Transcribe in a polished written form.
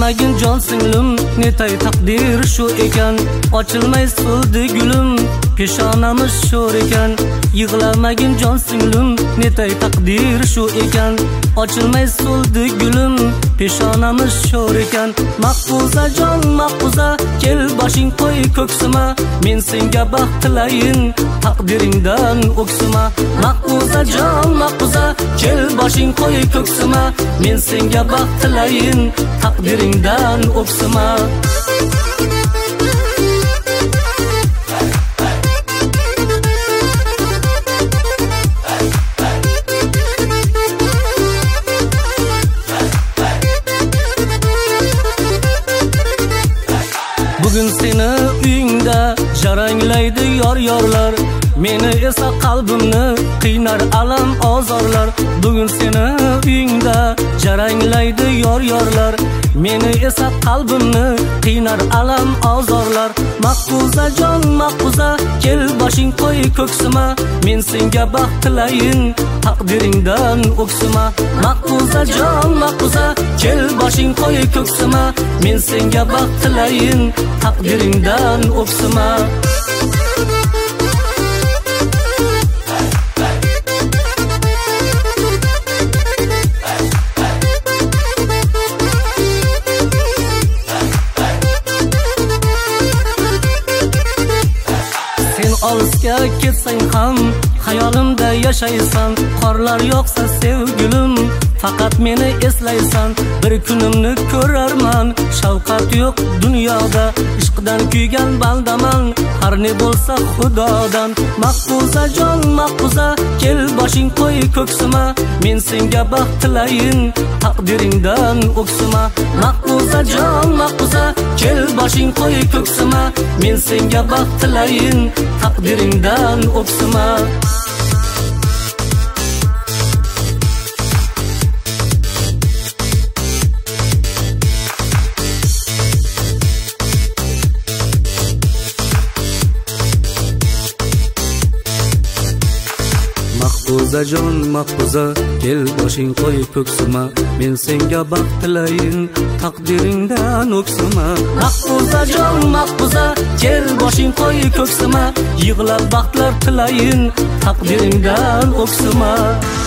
Yig'lamagin jon singlim, netay taqdir shu ekan. Ochilmay so'ldi gulim, peshonamiz sho'r ekan. Yig'lamagin jon singlim, netay taqdir shu ekan. Ochilmay so'ldi gulim, peshonamiz sho'r ekan. Mahfuza jon mahfuza, kel boshing qo'y ko'ksima, men senga baxt tilayin, taqdiringdan o'ksima. Mahfuza jon mahfuza, kel boshing qo'y ko'ksima, men senga baxt tilayin, taqdiringdan o'ksima. Bugun seni uyingda jaranglaydi yor-yorlar, meni esa qalbimni qiynar alam ozorlar. Bugun seni uyingda jaranglaydi yor-yorlar, meni esa qalbimni qiynar alam ozorlar. Mahfuza jon mahfuza, kel boshing qo'y ko'ksima, men senga baxt tilayin, taqdiringdan o'ksima. Mahfuza jon mahfuza, kel boshing qo'y ko'ksima, men senga baxt tilayin, taqdiringdan o'ksima. Olisga ketsang ham xayolimda yashaysan. Qorlar yoqsa sevgilim, faqat meni eslaysan. Bir kunimni ko'rarman, shavqat yo'q dunyoda. Ishqdan kuygan bandaman, har ne bo'lsa xudodan. Mahfuza jon mahfuza, kel boshing qo'y ko'ksima, men senga baxt tilayin, taqdiringdan o'ksima. Mahfuza jon mahfuza, kel boshing qo'y ko'ksima, men senga baxt tilayin, taqdiringdan o'ksima. Mahfuza jon mahfuza, kel boshing qo'y ko'ksima, men senga baxt tilayin, taqdiringdan o'ksima. Mahfuza jon mahfuza, kel boshing qo'y ko'ksima, yig'lab baxtlar tilayin, taqdiringdan o'ksima.